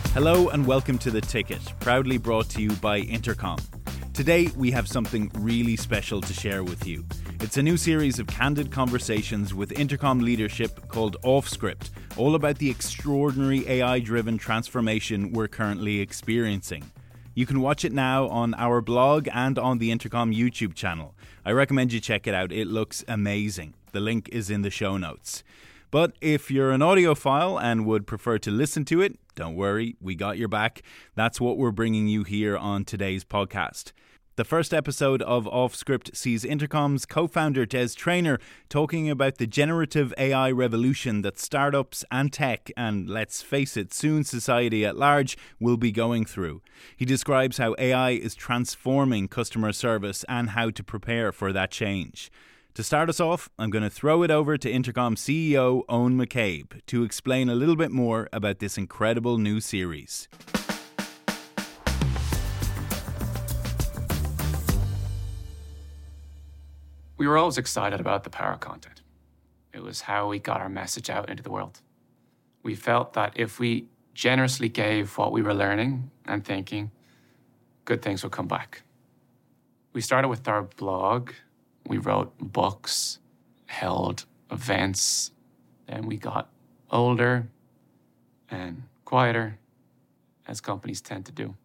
Hello and welcome to The Ticket, proudly brought to you by Intercom. Today we have something really special to share with you. It's a new series of candid conversations with Intercom leadership called Offscript, all about the extraordinary AI-driven transformation we're currently experiencing. You can watch it now on our blog and on the Intercom YouTube channel. I recommend you check it out. It looks amazing. The link is in the show notes. But if you're an audiophile and would prefer to listen to it, don't worry, we got your back. That's what we're bringing you here on today's podcast. The first episode of Offscript sees Intercom's co-founder Des Traynor talking about the generative AI revolution that startups and tech, and let's face it, soon society at large, will be going through. He describes how AI is transforming customer service and how to prepare for that change. To start us off, I'm going to throw it over to Intercom CEO Eoin McCabe to explain a little bit more about this incredible new series. We were always excited about the power of content. It was how we got our message out into the world. We felt that if we generously gave what we were learning and thinking, good things would come back. We started with our blog. We wrote books, held events. Then we got older and quieter, as companies tend to do.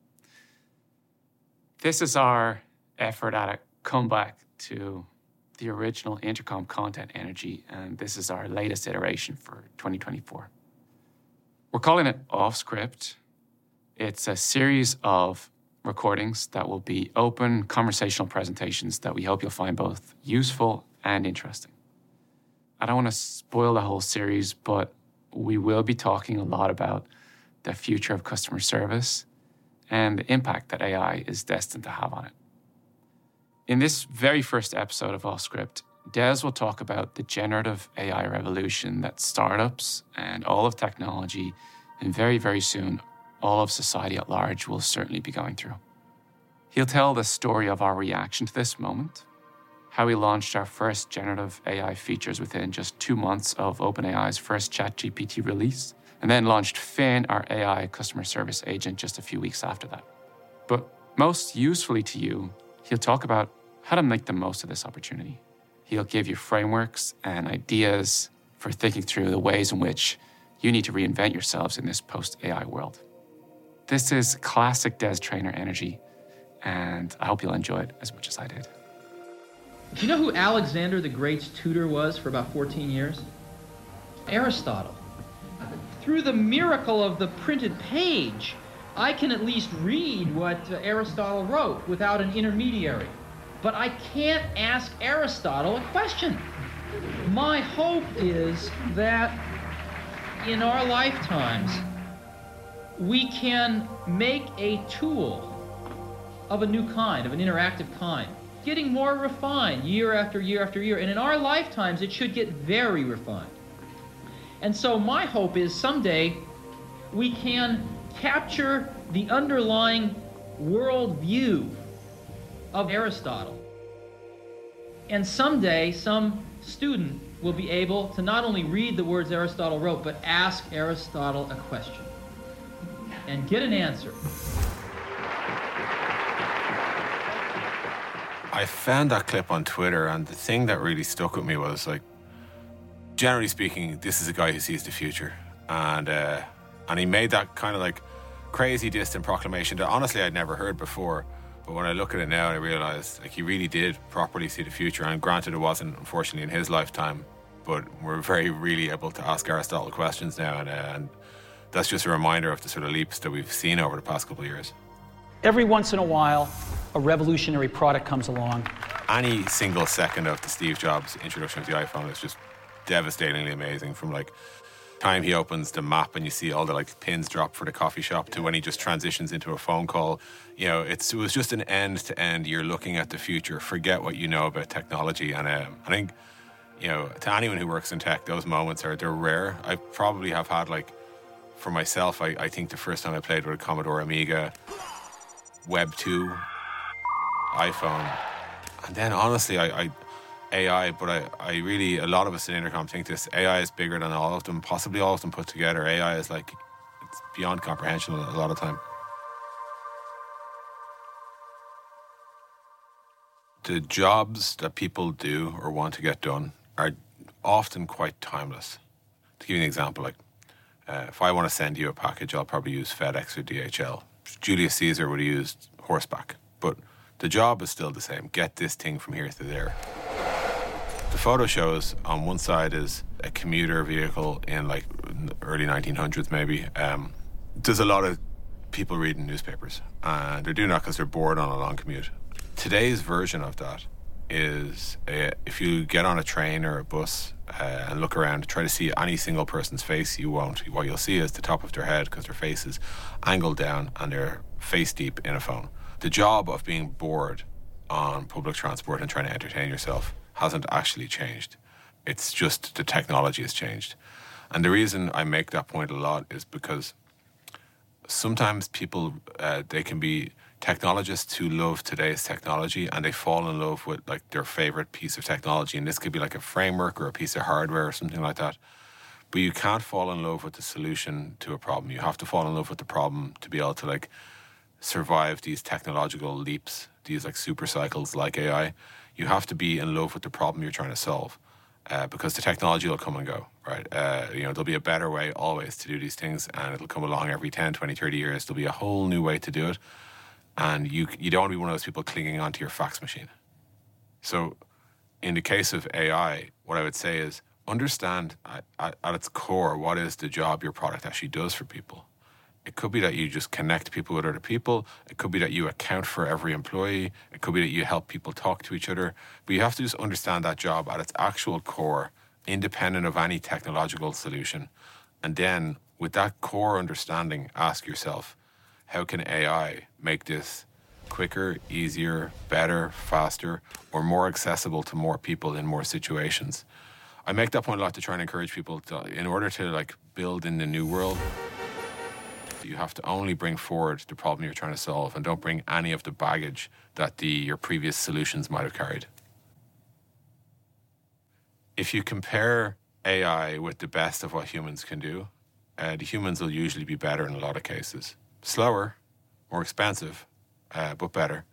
This is our effort at a comeback to the original Intercom content energy, and this is our latest iteration for 2024. We're calling it Offscript. It's a series of recordings that will be open conversational presentations that we hope you'll find both useful and interesting. I don't want to spoil the whole series, but we will be talking a lot about the future of customer service and the impact that AI is destined to have on it. In this very first episode of Offscript, Des will talk about the generative AI revolution that startups and all of technology, and very, very soon, all of society at large will certainly be going through. He'll tell the story of our reaction to this moment, how we launched our first generative AI features within just 2 months of OpenAI's first ChatGPT release, and then launched Finn, our AI customer service agent, just a few weeks after that. But most usefully to you, he'll talk about how to make the most of this opportunity. He'll give you frameworks and ideas for thinking through the ways in which you need to reinvent yourselves in this post-AI world. This is classic Des Traynor energy, and I hope you'll enjoy it as much as I did. Do you know who Alexander the Great's tutor was for about 14 years? Aristotle. Through the miracle of the printed page, I can at least read what Aristotle wrote without an intermediary. But I can't ask Aristotle a question. My hope is that in our lifetimes, we can make a tool of a new kind, of an interactive kind, getting more refined year after year after year. And in our lifetimes, it should get very refined. And so my hope is someday we can capture the underlying worldview of Aristotle. And someday, some student will be able to not only read the words Aristotle wrote, but ask Aristotle a question and get an answer. I found that clip on Twitter, and the thing that really stuck with me was, like, generally speaking, this is a guy who sees the future. And he made that kind of, like, crazy distant proclamation that honestly I'd never heard before. But when I look at it now, I realize, like, he really did properly see the future. And granted, it wasn't, unfortunately, in his lifetime, but we're very really able to ask Aristotle questions now. And that's just a reminder of the sort of leaps that we've seen over the past couple of years. Every once in a while, a revolutionary product comes along. Any single second of the Steve Jobs introduction of the iPhone is just devastatingly amazing. From, like, time he opens the map and you see all the, like, pins drop for the coffee shop to when he just transitions into a phone call. You know, it was just an end to end. You're looking at the future. Forget what you know about technology. And I think, you know, to anyone who works in tech, those moments they're rare. I probably have had, like, for myself, I think the first time I played with a Commodore Amiga, Web 2, iPhone, and then honestly, AI, but I really, a lot of us in Intercom think this, AI is bigger than all of them, possibly all of them put together. AI is like It's beyond comprehension a lot of time. The jobs that people do or want to get done are often quite timeless. To give you an example, like if I want to send you a package, I'll probably use FedEx or DHL. Julius Caesar would have used horseback, but the job is still the same. Get this thing from here to there. The photo shows on one side is a commuter vehicle in like early 1900s maybe. There's a lot of people reading newspapers, and they're doing that because they're bored on a long commute. Today's version of that is if you get on a train or a bus and look around, try to see any single person's face, you won't. What you'll see is the top of their head because their face is angled down and they're face deep in a phone. The job of being bored on public transport and trying to entertain yourself hasn't actually changed. It's just the technology has changed. And the reason I make that point a lot is because sometimes people, they can be technologists who love today's technology and they fall in love with like their favorite piece of technology. And this could be like a framework or a piece of hardware or something like that. But you can't fall in love with the solution to a problem. You have to fall in love with the problem to be able to like survive these technological leaps, these like super cycles like AI. You have to be in love with the problem you're trying to solve. Because the technology will come and go, right? There'll be a better way always to do these things, and it'll come along every 10, 20, 30 years. There'll be a whole new way to do it, and you don't want to be one of those people clinging onto your fax machine. So in the case of AI, what I would say is understand at its core what is the job your product actually does for people. It could be that you just connect people with other people. It could be that you account for every employee. It could be that you help people talk to each other. But you have to just understand that job at its actual core, independent of any technological solution. And then with that core understanding, ask yourself, how can AI make this quicker, easier, better, faster, or more accessible to more people in more situations? I make that point a lot to try and encourage people to, in order to like build in the new world, you have to only bring forward the problem you're trying to solve and don't bring any of the baggage that your previous solutions might have carried. If you compare AI with the best of what humans can do, the humans will usually be better in a lot of cases. Slower, more expensive, but better.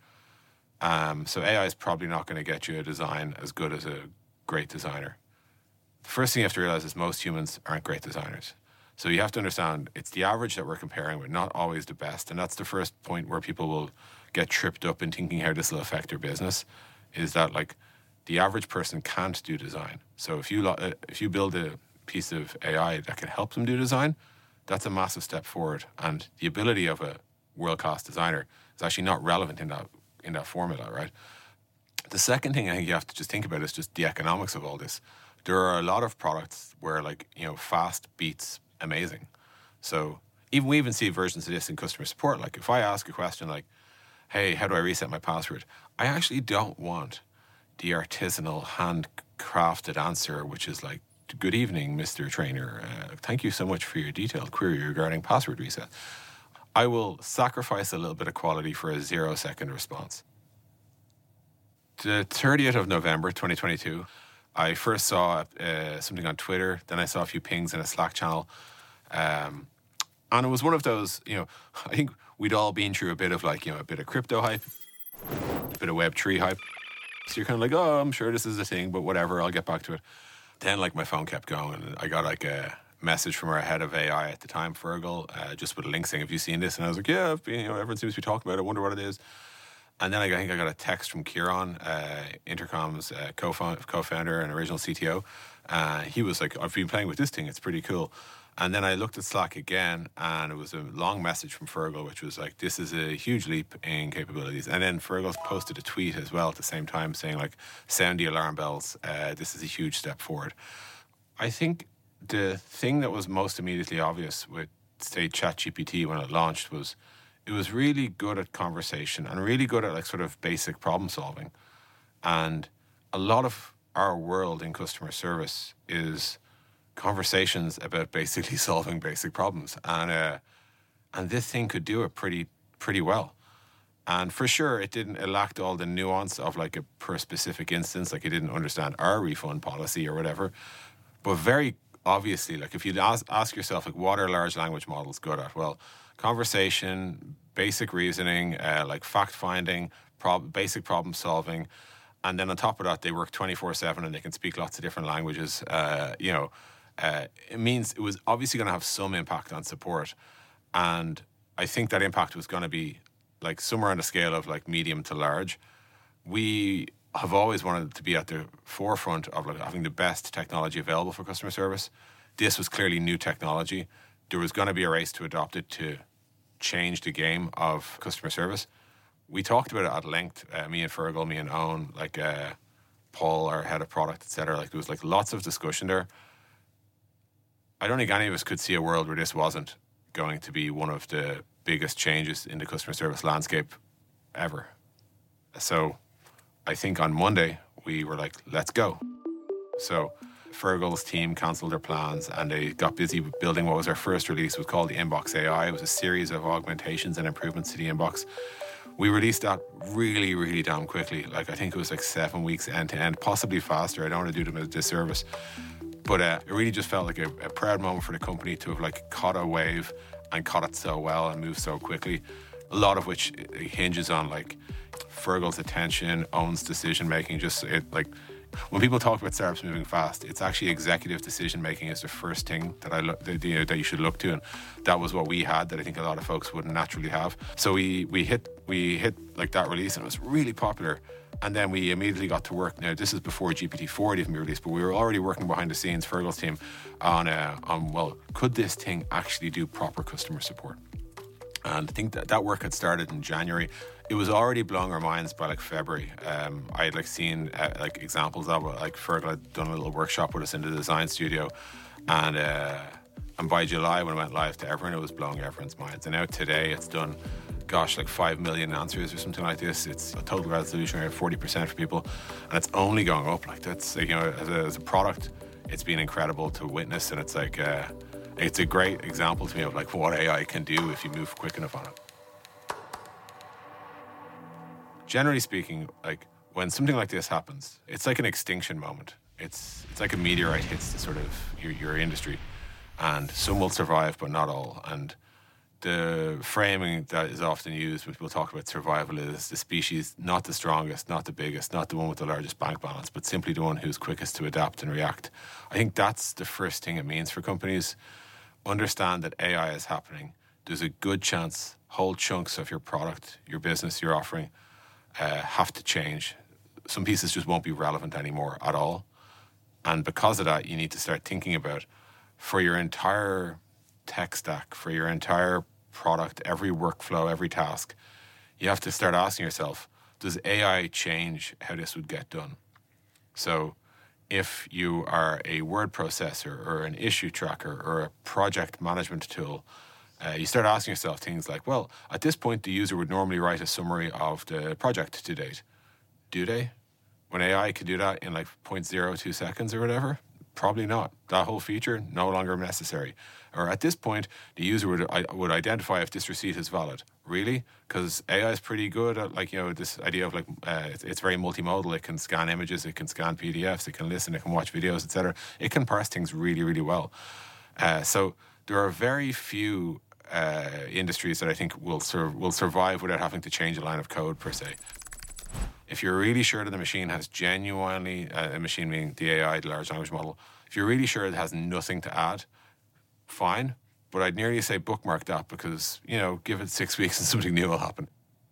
So AI is probably not going to get you a design as good as a great designer. The first thing you have to realize is most humans aren't great designers. So you have to understand it's the average that we're comparing with, not always the best. And that's the first point where people will get tripped up in thinking how this will affect their business, is that like the average person can't do design. So if you build a piece of AI that can help them do design, that's a massive step forward. And the ability of a world-class designer is actually not relevant in that formula, right? The second thing I think you have to just think about is just the economics of all this. There are a lot of products where fast beats amazing. So we even see versions of this in customer support. Like if I ask a question like, hey, how do I reset my password? I actually don't want the artisanal handcrafted answer, which is like, good evening, Mr. Trainer. Thank you so much for your detailed query regarding password reset. I will sacrifice a little bit of quality for a 0-second response. The 30th of November, 2022, I first saw something on Twitter, then I saw a few pings in a Slack channel. And it was one of those, I think we'd all been through a bit of a bit of crypto hype, a bit of Web3 hype. So you're kind of like, oh, I'm sure this is a thing, but whatever, I'll get back to it. Then my phone kept going and I got a message from our head of AI at the time, Fergal, just with a link saying, have you seen this? And I was like, yeah, everyone seems to be talking about it. I wonder what it is. And then I think I got a text from Kieran, Intercom's co-founder and original CTO. He was like, I've been playing with this thing. It's pretty cool. And then I looked at Slack again, and it was a long message from Fergal, which was like, this is a huge leap in capabilities. And then Fergal's posted a tweet as well at the same time saying, like, sound the alarm bells. This is a huge step forward. I think the thing that was most immediately obvious with, say, ChatGPT when it launched was it was really good at conversation and really good at sort of basic problem solving. And a lot of our world in customer service is conversations about basically solving basic problems. And this thing could do it pretty well. And for sure, it lacked all the nuance of per specific instance. It didn't understand our refund policy or whatever. But very obviously, like if you ask yourself, like, what are large language models good at? Well, conversation, basic reasoning, like fact finding, basic problem solving, and then on top of that, they work 24/7 and they can speak lots of different languages. It means it was obviously going to have some impact on support, and I think that impact was going to be like somewhere on the scale of like medium to large. We have always wanted to be at the forefront of like having the best technology available for customer service. This was clearly new technology. There was going to be a race to adopt it to change the game of customer service. We talked about it at length, me and Fergal, me and Owen, like Paul, our head of product, etc. Like there was like lots of discussion there. I don't think any of us could see a world where this wasn't going to be one of the biggest changes in the customer service landscape ever. So I think on Monday we were like, let's go. So Fergal's team cancelled their plans and they got busy building what was our first release. It was called the Inbox AI. It was a series of augmentations and improvements to the inbox. We released that really, really damn quickly. Like I think it was like 7 weeks end to end, possibly faster. I don't want to do them a disservice. But it really just felt like a proud moment for the company to have like caught a wave and caught it so well and moved so quickly. A lot of which hinges on like Fergal's attention, Owen's decision making. Just it like when people talk about startups moving fast, it's actually executive decision making is the first thing that that you should look to, and that was what we had that I think a lot of folks wouldn't naturally have. So we hit like that release and it was really popular. And then we immediately got to work. Now, this is before GPT-4 had even been released, but we were already working behind the scenes, Fergal's team, on well, could this thing actually do proper customer support? And I think that work had started in January. It was already blowing our minds by like February. I had like seen like examples of it. Like Fergal had done a little workshop with us in the design studio, and by July when it went live to everyone, it was blowing everyone's minds. And now today it's done, gosh, like 5 million answers or something like this. It's a total resolution rate of 40% for people, and it's only going up. Like that's, you know, as a product, it's been incredible to witness, and it's like it's a great example to me of like what AI can do if you move quick enough on it. Generally speaking, like when something like this happens, it's like an extinction moment. It's like a meteorite hits the sort of your industry, and some will survive, but not all. And the framing that is often used when people talk about survival is the species, not the strongest, not the biggest, not the one with the largest bank balance, but simply the one who's quickest to adapt and react. I think that's the first thing it means for companies. Understand that AI is happening. There's a good chance whole chunks of your product, your business, your offering have to change. Some pieces just won't be relevant anymore at all. And because of that, you need to start thinking about, for your entire tech stack, for your entire product, every workflow, every task, you have to start asking yourself, does AI change how this would get done? So if you are a word processor or an issue tracker or a project management tool, you start asking yourself things like, well, at this point, the user would normally write a summary of the project to date. Do they? When AI can do that in like 0.02 seconds or whatever? Probably not. That whole feature, no longer necessary. Or at this point, the user would identify if this receipt is valid. Really? Because AI is pretty good at, like, you know, this idea of like, it's very multimodal. It can scan images, it can scan PDFs, it can listen, it can watch videos, etc. It can parse things really, really well. So there are very few industries that I think will survive without having to change a line of code per se. If you're really sure that the machine has genuinely, a machine meaning the AI, the large language model, if you're really sure it has nothing to add, fine. But I'd nearly say bookmark that because, you know, give it 6 weeks and something new will happen.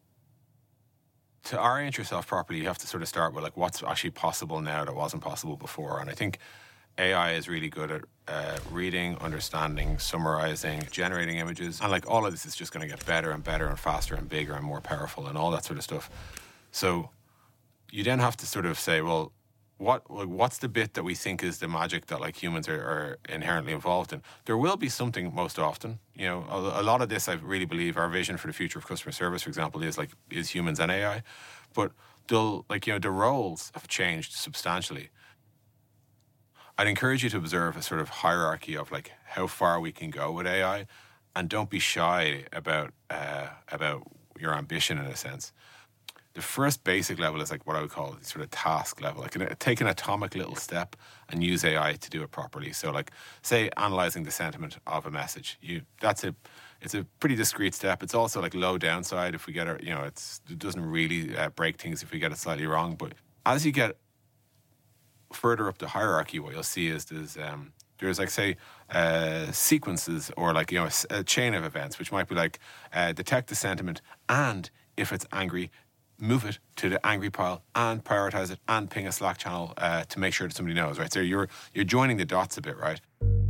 To orient yourself properly, you have to sort of start with like what's actually possible now that wasn't possible before. And I think AI is really good at reading, understanding, summarizing, generating images. And like all of this is just going to get better and better and faster and bigger and more powerful and all that sort of stuff. So you then have to sort of say, well, what's the bit that we think is the magic that like humans are inherently involved in? There will be something most often. You know, a lot of this, I really believe, our vision for the future of customer service, for example, is humans and AI. But they'll, like, you know, the roles have changed substantially. I'd encourage you to observe a sort of hierarchy of like how far we can go with AI, and don't be shy about your ambition in a sense. the first basic level is like what I would call sort of task level. Like take an atomic little step and use AI to do it properly. So like say analyzing the sentiment of a message. It's a pretty discrete step. It's also like low downside if we get it, it doesn't really break things if we get it slightly wrong. But as you get further up the hierarchy, what you'll see is there's like say sequences or like a chain of events, which might be like detect the sentiment, and if it's angry, move it to the angry pile and prioritize it and ping a Slack channel to make sure that somebody knows, right? So you're joining the dots a bit, right?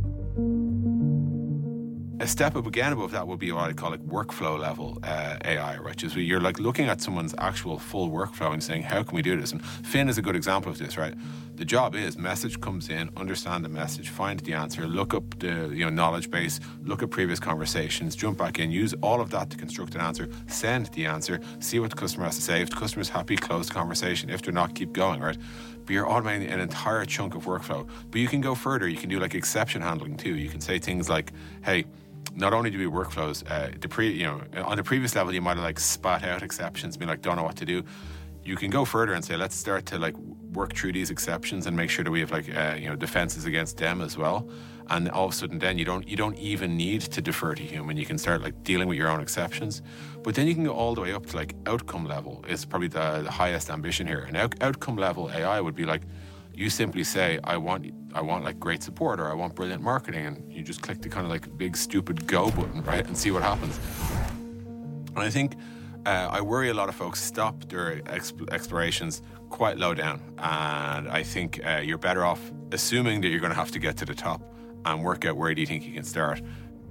A step up again above that would be what I call like workflow level AI, right? Which is where you're like looking at someone's actual full workflow and saying, how can we do this? And Finn is a good example of this, right? The job is message comes in, understand the message, find the answer, look up the knowledge base, look at previous conversations, jump back in, use all of that to construct an answer, send the answer, see what the customer has to say. If the customer's happy, close the conversation. If they're not, keep going, right? But you're automating an entire chunk of workflow. But you can go further. You can do like exception handling too. You can say things like, hey, not only do we workflows, on the previous level you might have like spat out exceptions, be like, don't know what to do. You can go further and say, let's start to like work through these exceptions and make sure that we have like defenses against them as well. And all of a sudden, then you don't even need to defer to human. You can start like dealing with your own exceptions. But then you can go all the way up to like outcome level is probably the highest ambition here. And outcome level AI would be like, you simply say, I want like great support, or I want brilliant marketing, and you just click the kind of like big stupid go button, right, and see what happens. And I think I worry a lot of folks stop their explorations quite low down, and I think you're better off assuming that you're going to have to get to the top and work out where do you think you can start.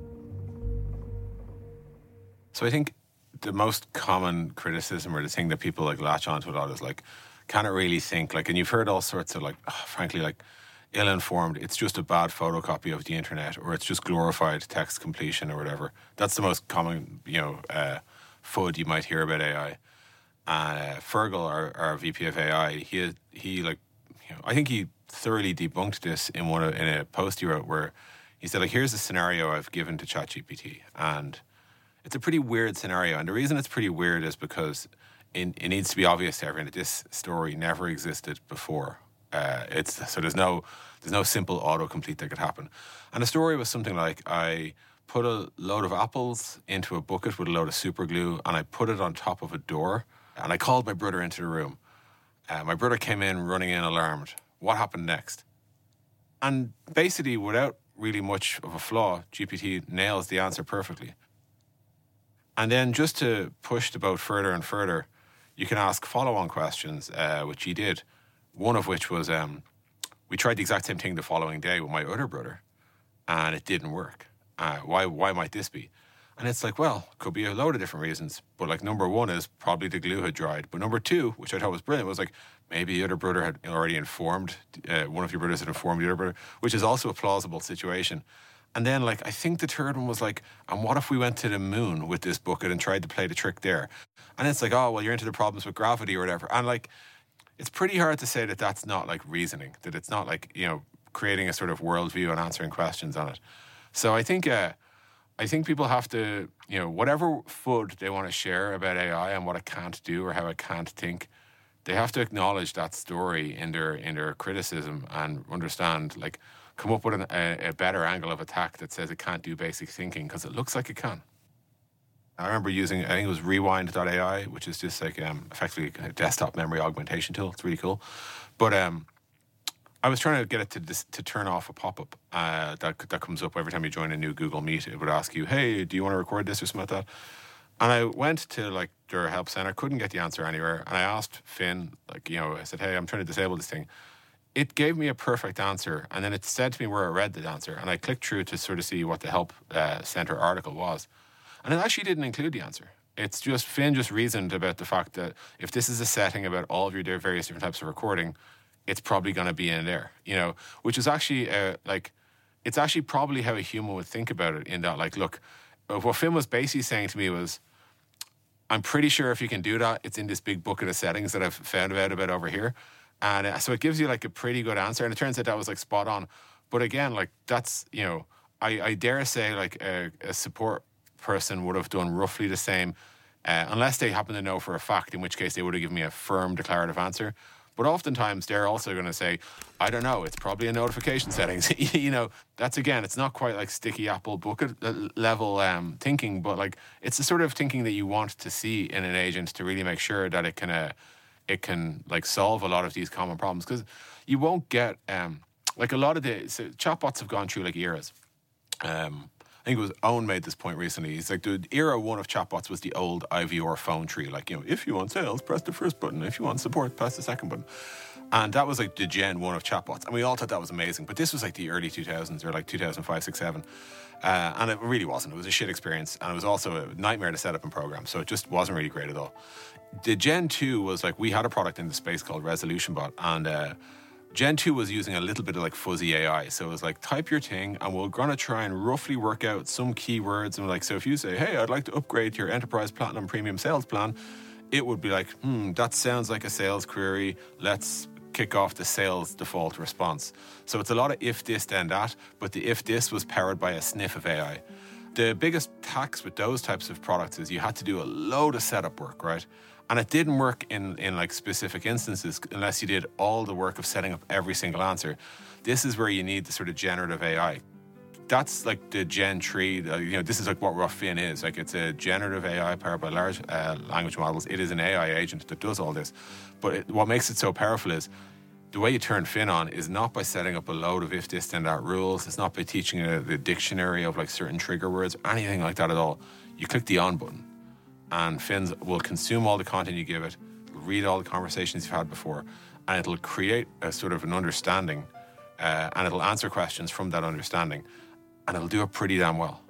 So I think the most common criticism, or the thing that people like latch onto a lot, is like, can't really think, like, and you've heard all sorts of like, frankly, like ill-informed, it's just a bad photocopy of the internet, or it's just glorified text completion or whatever. That's the most common, FUD you might hear about AI. Fergal, our VP of AI, he like, I think he thoroughly debunked this in a post he wrote, where he said, like, here's a scenario I've given to ChatGPT, and it's a pretty weird scenario. And the reason it's pretty weird is because it needs to be obvious to everyone that this story never existed before. So there's no simple autocomplete that could happen. And the story was something like, I put a load of apples into a bucket with a load of super glue, and I put it on top of a door, and I called my brother into the room. My brother came in running in alarmed. What happened next? And basically, without really much of a flaw, GPT nails the answer perfectly. And then just to push the boat further and further, you can ask follow-on questions, which he did. One of which was, we tried the exact same thing the following day with my other brother, and it didn't work. Why might this be? And it's like, well, could be a load of different reasons. But like, number one is probably the glue had dried. But number two, which I thought was brilliant, was like, maybe the other brother had already informed, one of your brothers had informed the other brother, which is also a plausible situation. And then, like, I think the third one was like, and what if we went to the moon with this bucket and tried to play the trick there? And it's like, oh, well, you're into the problems with gravity or whatever. And like, it's pretty hard to say that that's not like reasoning, that it's not like, creating a sort of worldview and answering questions on it. So I think people have to, whatever FUD they want to share about AI and what it can't do or how it can't think, they have to acknowledge that story in their criticism and understand, like, come up with a better angle of attack that says it can't do basic thinking, because it looks like it can. I remember using, I think it was Rewind.ai, which is just like effectively a desktop memory augmentation tool. It's really cool. But I was trying to get it to turn off a pop-up that comes up every time you join a new Google Meet. It would ask you, hey, do you want to record this or something like that? And I went to like their help center, couldn't get the answer anywhere. And I asked Finn, like, I said, hey, I'm trying to disable this thing. It gave me a perfect answer, and then it said to me where I read the answer, and I clicked through to sort of see what the help center article was. And it actually didn't include the answer. It's just, Finn just reasoned about the fact that if this is a setting about all of your various different types of recording, it's probably going to be in there, which is actually it's actually probably how a human would think about it, in that, like, look, what Finn was basically saying to me was, I'm pretty sure if you can do that, it's in this big bucket of settings that I've found out about over here. And so it gives you like a pretty good answer. And it turns out that was like spot on. But again, like, that's, I dare say like a support person would have done roughly the same unless they happen to know for a fact, in which case they would have given me a firm declarative answer. But oftentimes they're also going to say, I don't know, it's probably in notification settings. That's, again, it's not quite like sticky apple bucket level thinking, but like it's the sort of thinking that you want to see in an agent to really make sure that it can like solve a lot of these common problems. Because you won't get like a lot of chatbots have gone through like eras. I think it was Owen made this point recently. He's like, the era one of chatbots was the old IVR phone tree. Like, if you want sales, press the first button. If you want support, press the second button. And that was like the gen one of chatbots. And we all thought that was amazing. But this was like the early 2000s or like 2005, 6, 7. And it really wasn't. It was a shit experience. And it was also a nightmare to set up and program. So it just wasn't really great at all. The Gen 2 was like, we had a product in the space called Resolution Bot. And Gen 2 was using a little bit of like fuzzy AI. So it was like, type your thing and we're going to try and roughly work out some keywords. And like, so if you say, hey, I'd like to upgrade your Enterprise Platinum Premium Sales Plan, it would be like, that sounds like a sales query. Let's kick off the sales default response. So it's a lot of if this, then that. But the if this was powered by a sniff of AI. The biggest tax with those types of products is you had to do a load of setup work, right? And it didn't work in like specific instances unless you did all the work of setting up every single answer. This is where you need the sort of generative AI. That's like the Gen 3, this is like what Fin is. Like it's a generative AI powered by large language models. It is an AI agent that does all this. But what makes it so powerful is the way you turn Fin on is not by setting up a load of if this then that rules. It's not by teaching the dictionary of like certain trigger words, anything like that at all. You click the on button. And Fins will consume all the content you give it, read all the conversations you've had before, and it'll create a sort of an understanding, and it'll answer questions from that understanding, and it'll do it pretty damn well.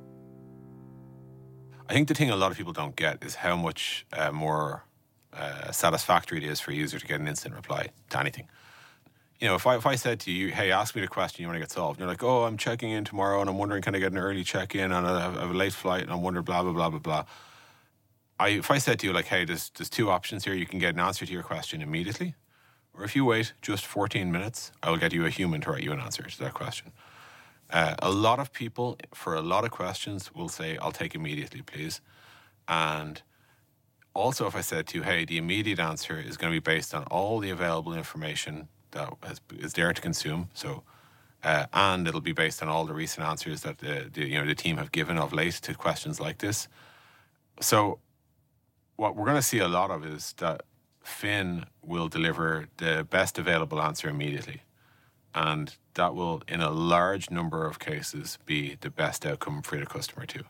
I think the thing a lot of people don't get is how much more satisfactory it is for a user to get an instant reply to anything. If I said to you, hey, ask me the question you want to get solved, and you're like, oh, I'm checking in tomorrow, and I'm wondering, can I get an early check-in, and I have a late flight, and I'm wondering blah, blah, blah, blah, blah. If I said to you, like, hey, there's two options here. You can get an answer to your question immediately. Or if you wait just 14 minutes, I will get you a human to write you an answer to that question. A lot of people, for a lot of questions, will say, I'll take immediately, please. And also if I said to you, hey, the immediate answer is going to be based on all the available information that is there to consume. So, and it'll be based on all the recent answers that the team have given of late to questions like this. So what we're going to see a lot of is that Fin will deliver the best available answer immediately. And that will, in a large number of cases, be the best outcome for the customer too.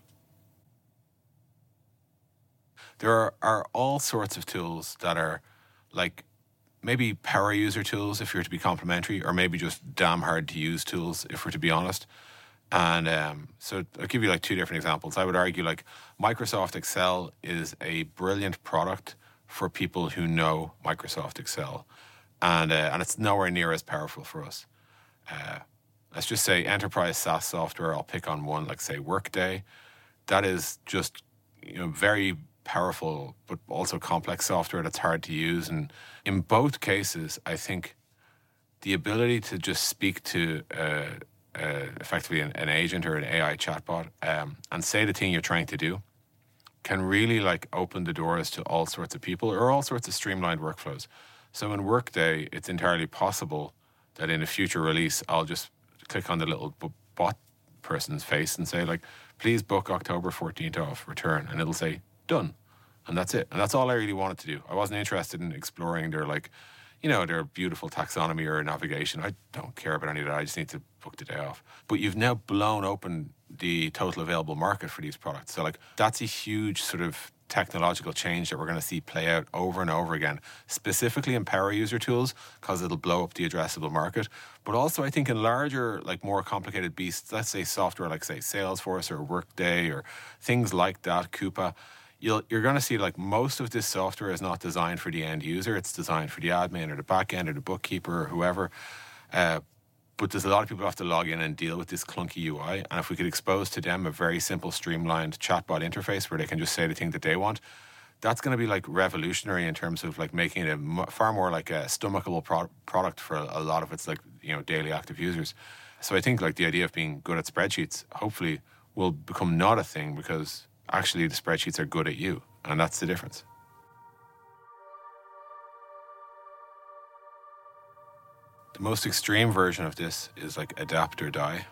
There are all sorts of tools that are like maybe power user tools if you're to be complimentary, or maybe just damn hard to use tools if we're to be honest. And so I'll give you like two different examples. I would argue like Microsoft Excel is a brilliant product for people who know Microsoft Excel. And it's nowhere near as powerful for us. Let's just say enterprise SaaS software, I'll pick on one, like say Workday. That is just very powerful, but also complex software that's hard to use. And in both cases, I think the ability to just speak to effectively an agent or an AI chatbot and say the thing you're trying to do can really like open the doors to all sorts of people or all sorts of streamlined workflows. So in Workday, it's entirely possible that in a future release, I'll just click on the little bot person's face and say like, please book October 14th off, return. And it'll say, done. And that's it. And that's all I really wanted to do. I wasn't interested in exploring their their beautiful taxonomy or navigation. I don't care about any of that. I just need to book the day off. But you've now blown open the total available market for these products. So like that's a huge sort of technological change that we're going to see play out over and over again, specifically in power user tools, because it'll blow up the addressable market. But also I think in larger, like more complicated beasts, let's say software like say Salesforce or Workday or things like that, Coupa, you're going to see like most of this software is not designed for the end user. It's designed for the admin or the back end or the bookkeeper or whoever. But there's a lot of people who have to log in and deal with this clunky UI. And if we could expose to them a very simple, streamlined chatbot interface where they can just say the thing that they want, that's going to be like revolutionary in terms of like making it far more like a stomachable product for a lot of its like, daily active users. So I think like the idea of being good at spreadsheets hopefully will become not a thing because actually the spreadsheets are good at you. And that's the difference. The most extreme version of this is like adapt or die.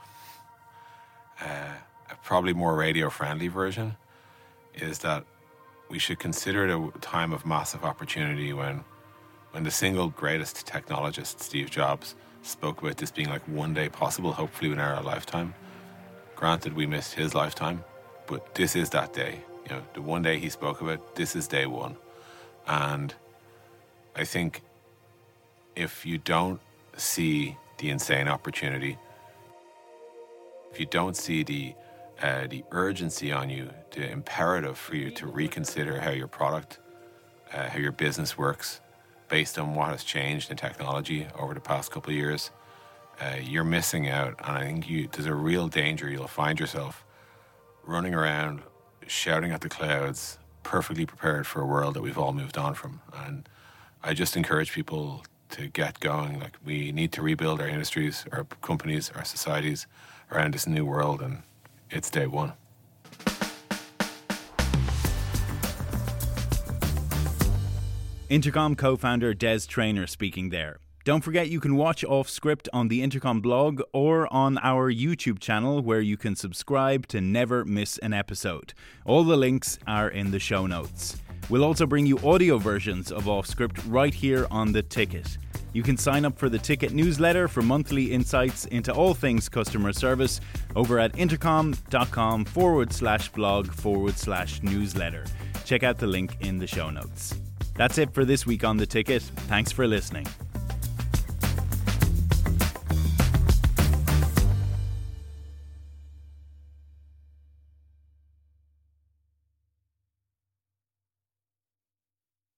A probably more radio-friendly version is that we should consider it a time of massive opportunity when the single greatest technologist, Steve Jobs, spoke about this being like one day possible, hopefully within our lifetime. Granted, we missed his lifetime, but this is that day. You know, the one day he spoke about, this is day one. And I think if you don't see the insane opportunity, if you don't see the urgency on you, the imperative for you to reconsider how your product, how your business works based on what has changed in technology over the past couple of years, you're missing out. And I think there's a real danger you'll find yourself running around, shouting at the clouds, perfectly prepared for a world that we've all moved on from. And I just encourage people to get going. Like, we need to rebuild our industries, our companies, our societies around this new world, and it's day one. Intercom co-founder Des Traynor speaking there. Don't forget you can watch Off Script on the Intercom blog or on our YouTube channel, where you can subscribe to never miss an episode. All the links are in the show notes. We'll also bring you audio versions of Off Script right here on The Ticket. You can sign up for the Ticket newsletter for monthly insights into all things customer service over at intercom.com/blog/newsletter. Check out the link in the show notes. That's it for this week on The Ticket. Thanks for listening.